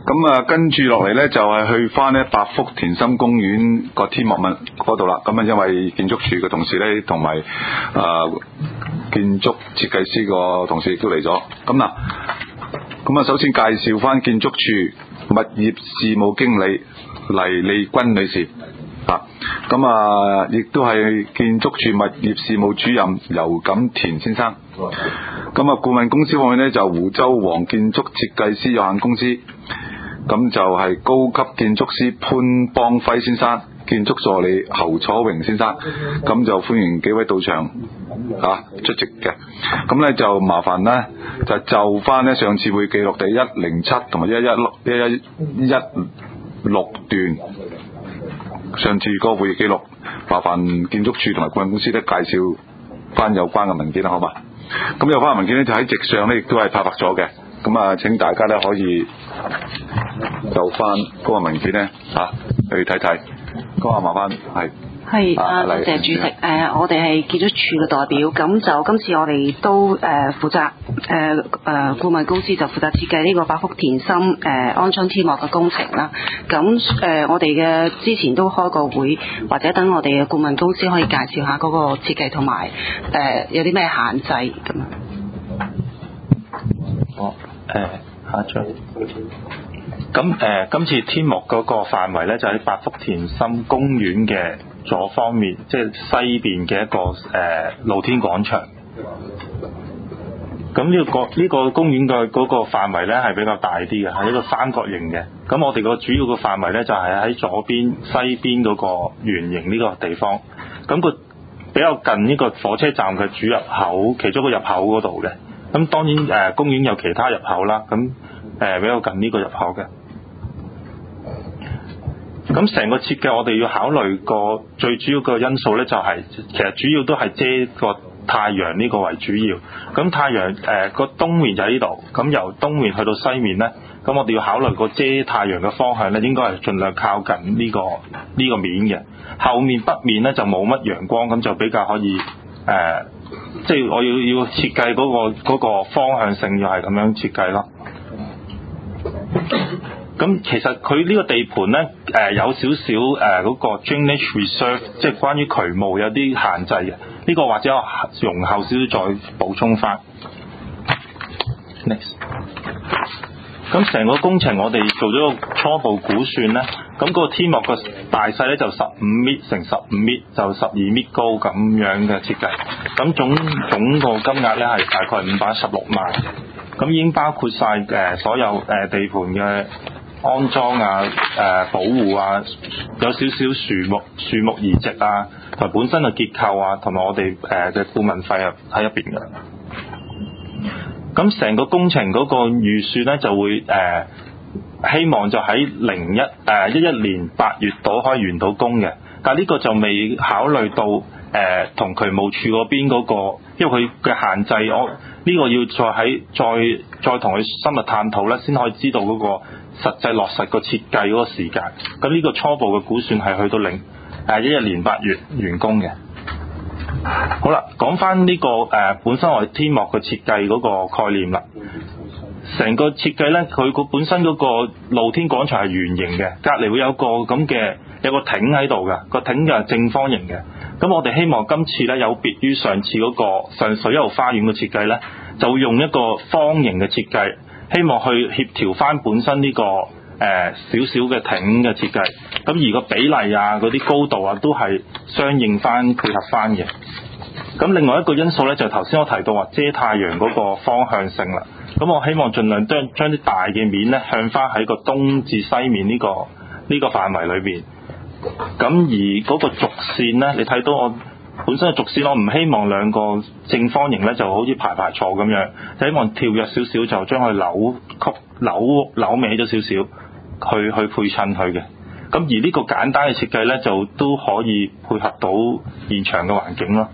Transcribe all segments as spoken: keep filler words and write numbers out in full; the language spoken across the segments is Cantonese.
咁啊，跟住落嚟咧就係、是、去翻咧百福田心公園個天幕物嗰度啦。咁啊，因為建築署嘅同事咧，同埋誒建築設計師個同事亦都嚟咗。咁嗱，咁啊，首先介紹翻建築署物業事務經理黎利君女士啊。咁啊，亦都係建築署物業事務主任游錦田先生。咁啊，顧問公司方面咧就湖州黃建築設計師有限公司。咁就係高級建築師潘邦輝先生，建築助理侯楚榮先生，咁就歡迎幾位到場嚇、啊、出席嘅。咁咧就麻煩咧就就翻咧上次會記錄第一零七同埋一一六一一一六段上次嗰個會議記錄，麻煩建築署同埋顧問公司咧介紹翻有關嘅文件啦，好嘛？咁有關嘅文件咧就喺席上咧亦都係拍拍咗嘅。咁啊，請大家咧可以就翻嗰個文件咧嚇、啊、去睇睇。嗰個麻煩係係啊，多謝主席。誒、呃，我哋係建築署嘅代表，咁就今次我哋都誒、呃、負責誒誒、呃、顧問公司就負責設計呢個百福田心誒、呃、安裝天幕嘅工程啦。咁誒、呃，我哋嘅之前都開過會，或者等我哋嘅顧問公司可以介紹下嗰個設計同埋誒有啲咩限制咁啊。 哦。誒、呃，下一張。咁誒、呃，今次天幕嗰個範圍咧，就喺百福田心公園嘅左方面，即係西邊嘅一個誒、呃、露天廣場。咁呢、這個呢、這個公園嘅嗰個範圍咧係比較大啲嘅，係一個三角形嘅。咁我哋個主要嘅範圍咧就係喺左邊西邊嗰個圓形呢個地方。咁個比較近呢個火車站嘅主入口，其中一個入口嗰度嘅。咁當然誒、呃、公園有其他入口啦，咁誒、呃、比較近呢個入口嘅。咁成個設計我哋要考慮個最主要個因素咧，就係、是、其實主要都係遮個太陽呢個為主要。咁太陽誒個東面就喺呢度，咁由東面去到西面咧，咁我哋要考慮個遮太陽嘅方向咧，應該係盡量靠近呢、這個呢、這個面嘅。後面北面咧就冇乜陽光，咁就比較可以誒。呃即係我要要設計嗰個嗰個方向性，又係咁樣設計咯。咁其實佢呢個地盤咧，誒、呃、有少少誒嗰個 drainage reserve， 即係關於渠務有啲限制嘅。呢、這個或者我容後少少再補充翻。Next。咁成個工程我哋做咗個初步估算咧，咁嗰個天幕個大細咧就十五米乘十五米，就十二米高咁樣嘅設計。咁總總個金額咧係大概五百一十六萬。咁已經包括晒誒、呃、所有誒、呃、地盤嘅安裝啊、誒、呃、保護啊，有少少樹木樹木移植啊，同埋本身嘅結構啊，同埋我哋誒嘅顧問費啊喺入邊嘅。咁成個工程嗰個預算咧就會誒、呃、希望就喺零一誒一一年八月度可以完到工嘅，但係呢個就未考慮到誒同渠務署嗰邊嗰個，因為佢嘅限制，我呢、這個要再喺再再同佢深入探討咧，先可以知道嗰個實際落實個設計嗰個時間。咁呢個初步嘅估算係去到零誒一一年八月完工嘅。好啦，講翻呢個誒、呃、本身我哋天幕嘅設計嗰個概念啦。成個設計咧，佢個本身嗰個露天廣場係圓形嘅，隔離會有個咁嘅有個艇喺度嘅，個艇就係正方形嘅。咁我哋希望今次咧有別於上次嗰個上水一號花園嘅設計咧，就會用一個方形嘅設計，希望去協調翻本身呢、這個誒少少嘅艇嘅設計。咁而個比例啊、嗰啲高度啊，都係相應翻配合翻嘅。咁另外一個因素咧，就頭先我提到話遮太陽嗰個方向性啦。咁我希望盡量將將啲大嘅面咧向翻喺個東至西面呢、這個呢、這個範圍裏邊。咁而嗰個軸線咧，你睇到我本身嘅軸線，我唔希望兩個正方形咧就好似排排坐咁樣，就希望跳躍少少就將佢扭曲扭扭歪咗少少，去去配襯佢嘅。咁而呢個簡單嘅設計咧，就都可以配合到現場嘅環境咯。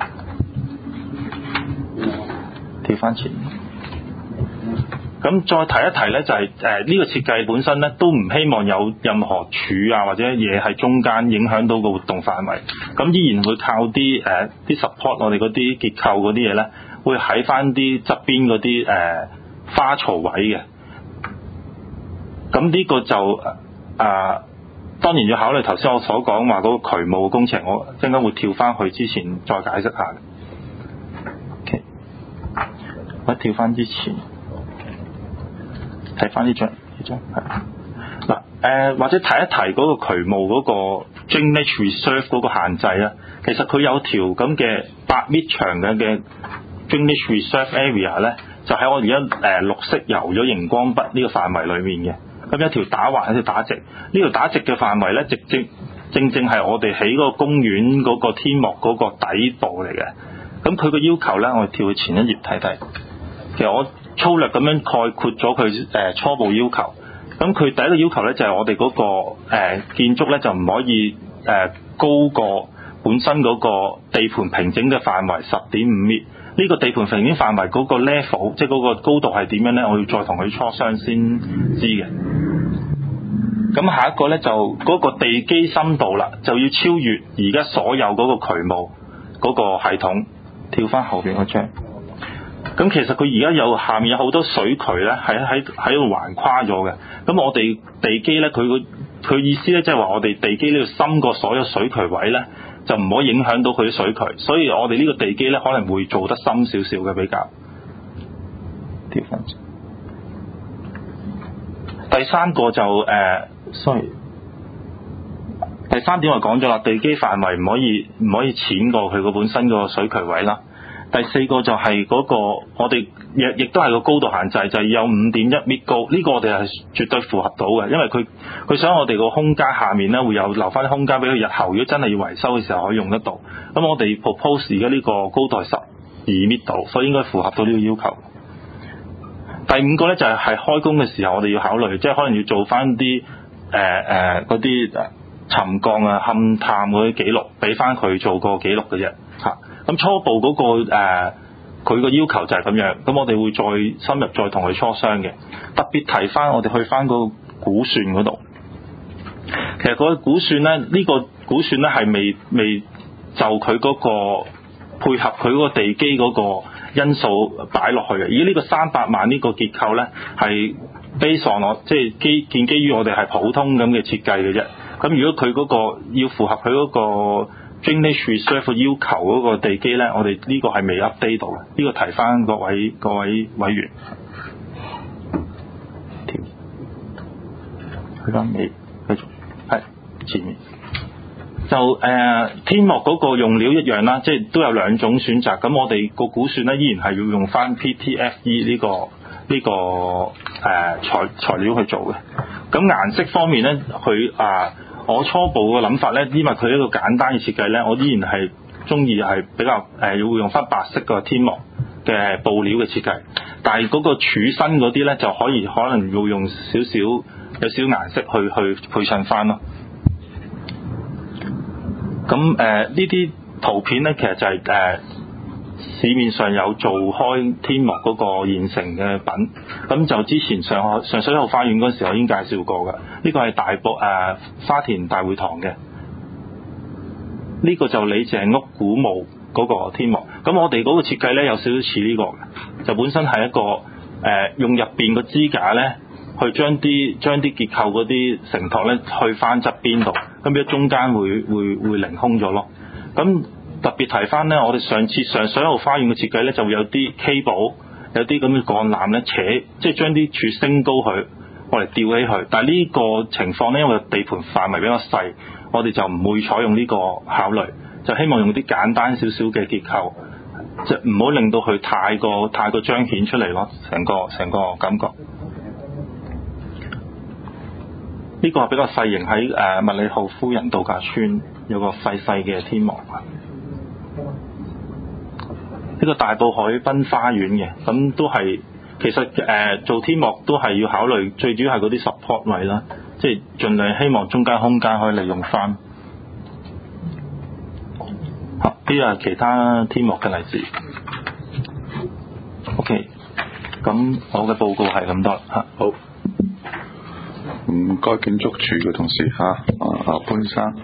跳翻前。咁再提一提咧，就係誒呢個設計本身咧，都唔希望有任何柱啊或者嘢喺中間影響到個活動範圍。咁依然會靠啲誒啲 support 我哋嗰啲結構嗰啲嘢咧，會喺翻啲側邊嗰啲誒花槽位嘅。咁咁呢個就誒、呃、當然要考慮頭先我所講話嗰個渠務工程，我陣間會跳翻去之前再解釋下。OK， 我跳翻之前睇翻呢張呢張係嗱誒，或者提一提嗰個渠務嗰個 drainage reserve 嗰個限制啊。其實佢有條咁嘅八米長嘅嘅 drainage reserve area 咧，就喺我而家誒綠色油咗熒光筆呢個範圍裡面嘅。咁一條打橫，一條打直。呢條打直嘅範圍咧，直正正正係我哋喺嗰個公園嗰個天幕嗰個底部嚟嘅。咁佢個要求咧，我哋跳去前一頁睇睇。其實我粗略咁樣概括咗佢誒初步要求。咁佢第一個要求咧就係、是、我哋嗰、那個、呃、建築咧就唔可以誒、呃、高過本身嗰個地盤平整嘅範圍十點五米。呢個地盤平整範圍嗰個 level， 即係嗰個高度係點樣咧？我要再同佢磋商先知嘅。咁下一個咧就嗰個地基深度啦，就要超越而家所有嗰個渠務嗰個系統。跳翻後邊嗰張。咁其實佢而家有下面有好多水渠咧，係喺喺度橫跨咗嘅。咁我哋地基咧，佢個佢意思咧，即係話我哋地基呢度深過所有水渠位咧，就唔可以影響到佢啲水渠。所以我哋呢個地基咧，可能會做得深少少嘅比較。跳翻。第三個就誒、呃、，sorry。第三點我講咗啦，地基範圍唔可以唔可以淺過佢個本身個水渠位啦。第四個就係嗰、那個我哋亦亦都係個高度限制，就係、是、有五點一米高。呢、這個我哋係絕對符合到嘅，因為佢佢想我哋個空間下面咧會有留翻啲空間俾佢日後如果真係要維修嘅時候可以用得到。咁我哋 propose 而家呢個高度係十二米度，所以應該符合到呢個要求。第五個咧就係、是、係開工嘅時候我哋要考慮，即係可能要做翻啲誒誒嗰啲沉降啊、勘探嗰啲記錄，俾翻佢做個記錄嘅啫嚇。咁初步嗰、那個誒佢個要求就係咁樣，咁我哋會再深入再同佢磋商嘅。特別提翻我哋去翻個估算嗰度，其實嗰個估算咧，呢、這個估算咧係未未就佢嗰個配合佢嗰個地基嗰個因素擺落去嘅。而呢個三百萬呢個結構咧係 base on 我即係基建基於我哋係普通咁嘅設計嘅啫。咁如果佢嗰個要符合佢嗰個 drainage reserve 要求嗰個地基咧，我哋呢個係未 update 到嘅，呢、這個提翻各位各位委員。去翻尾繼續係前面就誒、呃、天幕嗰個用料一樣啦，即係都有兩種選擇。咁我哋個估算咧依然係要用翻 P T F E 呢、這個呢、這個誒、呃、材材料去做嘅。咁顏色方面咧，佢啊。我初步嘅諗法咧，因為佢一個簡單嘅設計咧，我依然係中意係比較誒，要、呃、用翻白色個天幕嘅布料嘅設計。但係嗰個柱身嗰啲咧，就可以可能要用少少有少少顏色去去配襯翻咯。咁誒呢啲圖片咧，其實就係、是、誒、呃、市面上有做開天幕嗰個現成嘅品。咁就之前上海上水後花園嗰陣時，我已經介紹過㗎。呢個係大埔誒、呃、花田大會堂嘅，呢、這個就李鄭屋古墓嗰個天幕。咁我哋嗰個設計咧有少少似呢個嘅，就本身係一個誒、呃、用入邊個支架咧，去將啲將啲結構嗰啲承托咧去翻側邊度，咁變咗中間會會會凌空咗咯。咁特別提翻咧，我哋上次上水後花園嘅設計咧，就會有啲 cable 有啲咁嘅鋼纜咧扯，即係將啲柱升高佢。我嚟吊起佢，但係呢個情況咧，因為地盤範圍比較細，我哋就唔會採用呢個考慮，就希望用啲簡單少少嘅結構，即係唔好令到佢太過太過彰顯出嚟咯，成個成個感覺。呢、這個係比較細型，喺誒麥理浩夫人度假村有個細細嘅天幕。呢、這個大埔海濱花園嘅，咁都係。其實誒、呃、做天幕都係要考慮，最主要係嗰啲 support 位啦，即係盡量希望中間空間可以利用翻。好，呢個係其他天幕嘅例子。OK，咁我嘅報告係咁多嚇。 好，唔該建築署嘅同事嚇，啊啊潘生。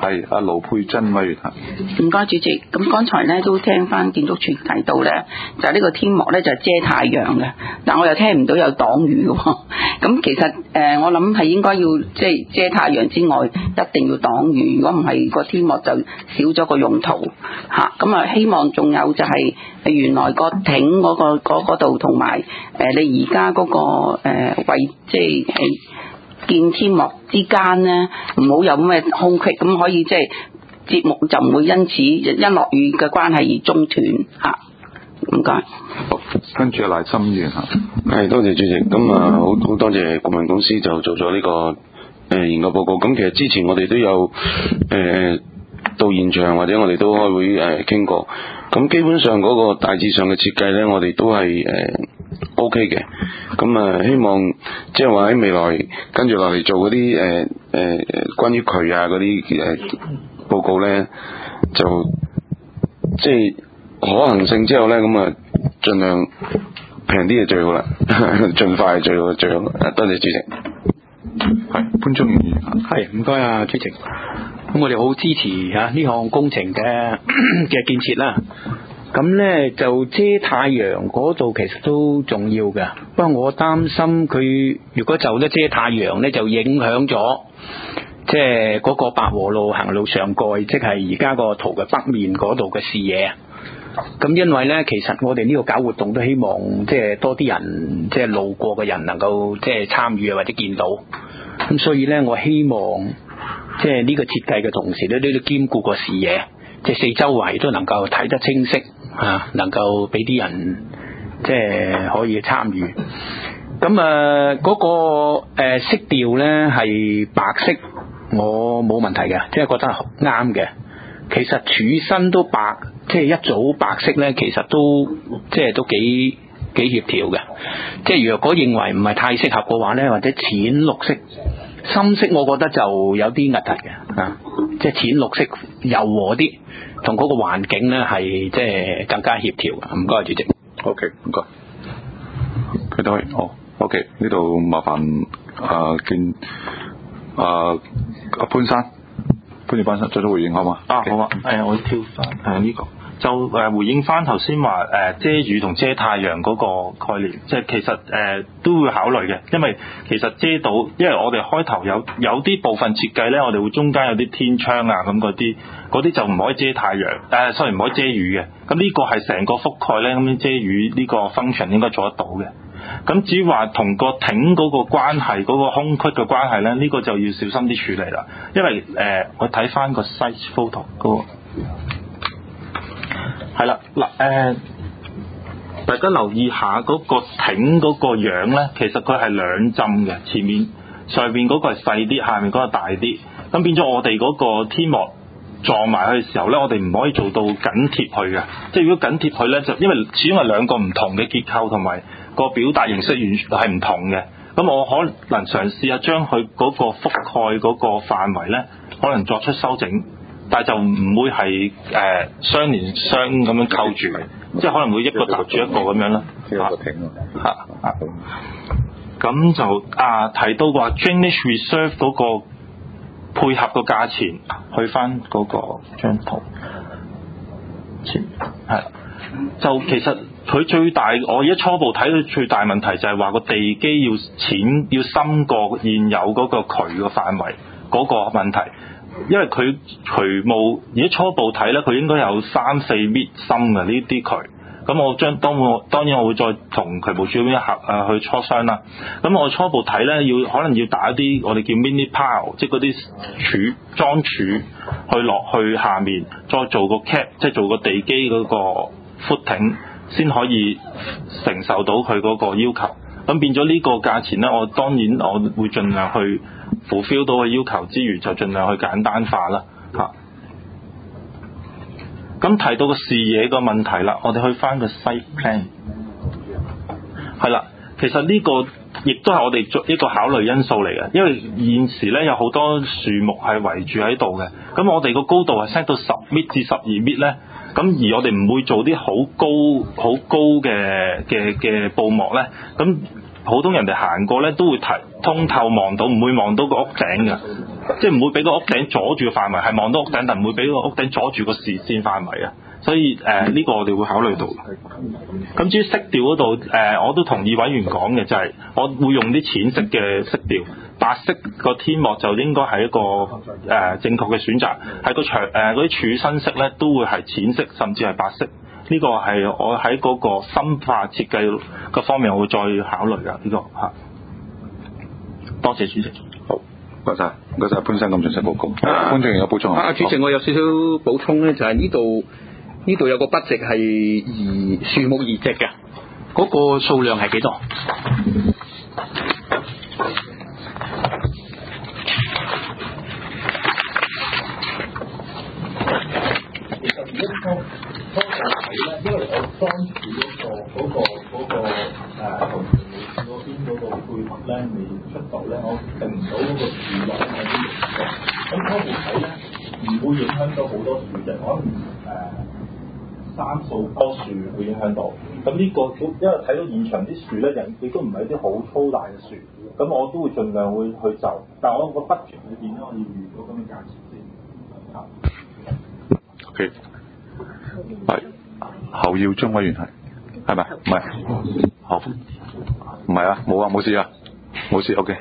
係阿盧佩珍委員。 唔該主席，咁剛才咧都聽翻建築署提到咧，就呢個天幕咧就係遮太陽嘅，但我又聽唔到有擋雨嘅喎。咁其實誒、呃，我諗係應該要即係遮太陽之外，一定要擋雨。如果唔係個天幕就少咗個用途嚇。咁啊，希望仲有就係原來個艇嗰、嗰個嗰度同埋誒你而家嗰個誒、呃、位，即係誒建天幕之間咧，唔好有咩空隙，咁可以即係。節目就唔會因此因落雨嘅關係而中斷嚇，唔該。 好，跟住賴心議員嚇， 係多謝主席。咁啊，好好多謝顧問公司就做咗呢、這個誒、呃、研究報告。咁其實之前我哋都有誒、呃、到現場或者我哋都開會誒傾、呃、過。咁基本上嗰個大致上嘅設計咧，我哋都係誒、呃、OK 嘅。咁啊、呃，希望即係話喺未來跟住落嚟做嗰啲誒誒關於渠啊嗰啲誒。呃報告咧就即係可行性之後咧，咁啊盡量平啲就最好啦，盡快最好最好。多謝主席。 係潘忠源， 係唔該啊主席。咁我哋好支持嚇呢項工程嘅嘅建設啦。咁咧就遮太陽嗰度其實都重要嘅，不過我擔心佢如果就咗遮太陽咧，就影響咗。即係嗰個白和路行路上蓋，即係而家個圖嘅北面嗰度嘅視野。咁因為呢，其實我哋呢個搞活動都希望即係多啲人，即係路過嘅人能夠即係參與或者見到。咁所以呢，我希望即係呢個設計嘅同時呢，都都兼顧個視野，即係四周圍都能夠睇得清晰啊，能夠俾啲人即係可以參與。咁啊，嗰、那個誒、呃、色調呢係白色。我冇問題嘅，即係覺得啱嘅。其實柱身都白，即係一組白色呢，其實都即係都幾幾協調嘅。即係若果認為唔係太適合嘅話呢，或者淺綠色、深色，我覺得就有啲核突嘅啊。即係淺綠色柔和啲，同嗰個環境呢係即係更加協調嘅。唔該，主席。 OK，唔該。佢都係哦。OK，呢度麻煩啊見啊。阿潘生，潘住潘生作咗回應好嘛？ 啊好啊，誒、呃、我跳翻誒呢個就誒、呃、回應翻頭先話誒遮雨同遮太陽嗰個概念，即係其實誒、呃、都會考慮嘅，因為其實遮到，因為我哋開頭有有啲部分設計咧，我哋會中間有啲天窗啊咁嗰啲，嗰啲就唔可以遮太陽，誒雖然唔可以遮雨嘅，咁呢個係成個覆蓋咧，咁樣遮雨呢個 function 應該做得到嘅。咁至於話同個艇嗰個關係，嗰、嗰個空隙嘅關係咧，呢、呢個就要小心啲處理啦。因為誒、呃，我睇翻個 size photo 嗰個係啦嗱誒，大家留意下嗰個艇嗰個樣咧，其實佢係兩浸嘅，前面上邊嗰個係細啲，下面嗰個大啲。咁變咗我哋嗰個天幕撞埋去嘅時候咧，我哋唔可以做到緊貼去嘅。即係如果緊貼去咧，就因為始終係兩個唔同嘅結構同埋。個表達形式完全係唔同嘅，咁我可能嘗試下將佢嗰個覆蓋嗰個範圍咧，可能作出修整，但係就唔會係誒、呃、相連相咁樣扣住，即係可能會一個搭住一個咁樣啦。嚇嚇嚇！咁就啊提到話 drainage reserve 嗰個配合個價錢，去翻嗰個張圖，係就其實。佢最大，我而家初步睇到最大問題就係話個地基要淺，要深過現有嗰個渠嘅範圍嗰個問題，因為佢渠務而家初步睇咧，佢應該有三四米深嘅呢啲渠。咁我將當我當然我會再同渠務署嗰邊合誒去磋商啦。咁我初步睇咧，要可能要打一啲我哋叫 mini pile，即係嗰啲柱裝柱去落去下面，再做個 cap， 即係做個地基嗰個 footing。先可以承受到佢嗰個要求，咁變咗呢個價錢呢，我當然我會盡量去 fulfill 到個要求之餘，就盡量去簡單化啦嚇。咁、啊、提到個視野個問題啦，我哋去翻個 site plan，係啦，其實呢個亦都係我哋做一個考慮因素嚟嘅，因為現時呢有好多樹木係圍住喺度嘅，咁我哋個高度係 set 到十米至十二米呢。咁而我哋唔會做啲好高好高嘅嘅嘅布幕咧，咁普通人哋行過咧都會睇通透望到，唔會望到個屋頂嘅，即係唔會俾個屋頂阻住個範圍，係望到屋頂，但唔會俾個屋頂阻住個視線範圍啊。所以誒呢、呃這個我哋會考慮到。咁至於色調嗰度誒，我都同意委員講嘅，就係、是、我會用啲淺色嘅色調，白色個天幕就應該係一個誒、呃、正確嘅選擇，喺個牆誒嗰啲柱身色咧都會係淺色，甚至係白色。呢、這個係我喺嗰個深化設計個方面，我會再考慮噶呢、這個嚇。多謝主席。 好，唔該曬，唔該曬潘生咁詳細報告。潘正有補充啊，主席，我有少少補充咧，就係呢度呢度有個筆值係移樹木移植嘅，嗰、那個數量係幾多？ 其實而家初初步睇咧，因為我當時嗰、那個嗰、那個嗰、那個誒同樹嗰邊嗰個配合咧未出到咧，我定唔到嗰個樹落喺邊度。咁初步睇咧，唔會影響到好多樹嘅，可能誒三數棵樹會影響到。咁呢、這個因為睇到現場啲樹咧，人亦都唔係啲好粗大嘅樹，咁我都會盡量會去就。但係我個 budget 裏邊咧，我要預到咁嘅價錢先。啊 OK， 係侯耀忠委員係係咪？唔係，好，唔係啊，冇啊，冇事啊，冇事。OK，OK，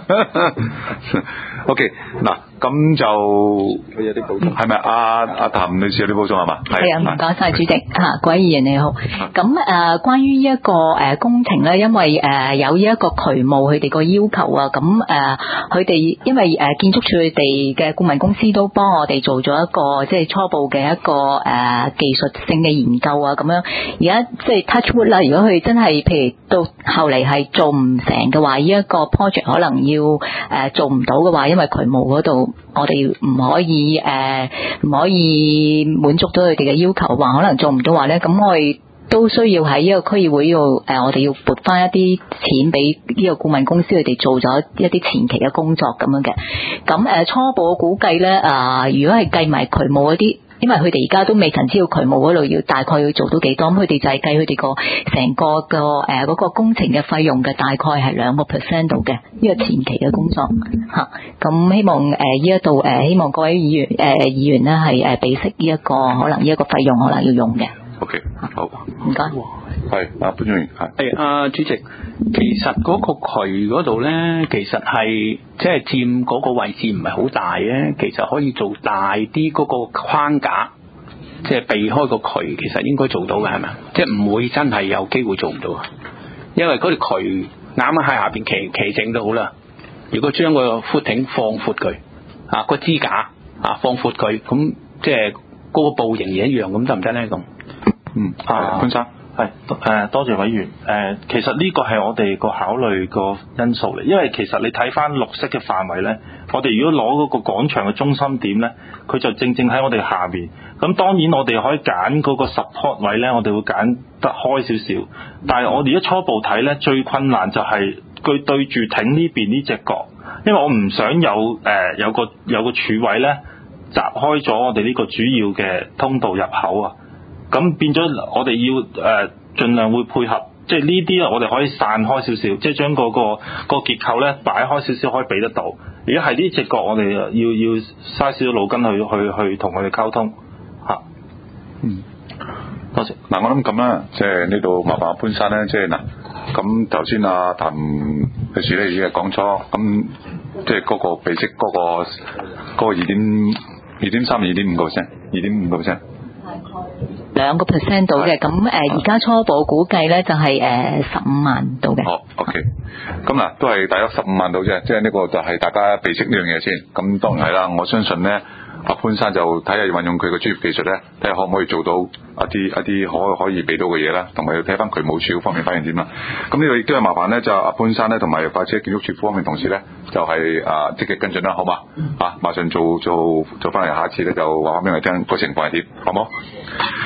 嗱，咁就佢有啲補充，係咪？阿阿譚女士有啲補充係嘛？ 係啊，唔該晒主席嚇，各位議員你好。咁誒、呃，關於呢一個誒工程咧，因為誒、呃、有呢一個渠務佢哋個要求啊，咁誒佢哋因為誒、呃、建築署佢哋嘅顧問公司都幫我哋做咗一個即係初步嘅一個誒、呃、技術性嘅研究啊，咁樣而家即係 touch wood 啦，如果佢真係譬如到後嚟係做唔成嘅話，呢、這、一個 project 可能要誒、呃、做唔到嘅話，因為渠務嗰度我哋唔可以誒唔、呃、可以滿足到佢哋嘅要求，話可能做唔到話咧，咁我哋都需要喺呢個區議會度誒，我哋要撥翻一啲錢俾呢個顧問公司，佢哋做咗一啲前期嘅工作咁樣嘅。咁誒初步估計咧啊，如果係計埋渠務嗰啲。因為佢哋而家都未曾知道渠務嗰度要大概要做到幾多，咁佢哋就係計佢哋個成個個誒嗰個工程嘅費用嘅大概係兩個 percent 度嘅呢個前期嘅工作嚇。咁希望誒呢一度誒希望各位議員誒、呃、議員咧係誒俾息呢一個可能呢一個費用可能要用嘅。 OK， 好， 唔該。 係啊，潘議員係。 係啊，主席，其實嗰個渠嗰度咧，其實係即係佔嗰個位置唔係好大嘅，其實可以做大啲嗰個框架，即係避開個渠，其實應該做到嘅係咪？即係唔會真係有機會做唔到啊！因為嗰條渠啱啱喺下邊企企整都好啦，如果將個 footing 放闊佢啊，個支架啊放闊佢，咁即係嗰個布仍然一樣，咁得唔得咧？咁嗯啊，潘生。 係誒，多謝委員誒、呃。其實呢個係我哋個考慮個因素嚟，因為其實你睇翻綠色嘅範圍咧，我哋如果攞嗰個廣場嘅中心點咧，佢就正正喺我哋下邊。咁當然我哋可以揀嗰個 support 位咧，我哋會揀得開少少。但係我哋一初步睇咧，最困難就係佢對住艇呢邊呢隻角，因為我唔想有誒、呃、有個有個柱位咧，閘開咗我哋呢個主要嘅通道入口啊。咁變咗，我哋要誒、呃、盡量會配合，即係呢啲我哋可以散開少少，即係將嗰、那個、那個結構咧擺開少少，可以俾得到。如果係呢隻角，我哋要要嘥少少腦筋去去去同佢哋溝通嚇。 嗯，多謝。嗱，我諗咁啦，即係呢度麻煩潘生咧，即係嗱，咁頭先阿譚女士咧已經係講咗，咁即係嗰個被息嗰個嗰個二點二點三二點五個 percent， 二點五個 percent。 兩個 percent 到嘅，咁誒而家初步估計咧就係誒十五萬到嘅。 好 ，OK，咁嗱都係大約十五萬到啫，即係呢個就係大家備識呢樣嘢先。咁當然係啦，我相信咧，阿潘生就睇下運用佢嘅專業技術咧，睇下可唔可以做到一啲一啲可可以俾到嘅嘢啦，同埋要睇翻渠務署方面反應點啦。咁呢個亦都係麻煩咧，就阿潘生咧同埋快車建築署方面同事咧，就係、是、啊積極跟進啦，好嘛？啊，馬上做做做翻嚟，下一次咧就話翻俾我聽個情況係點，好冇？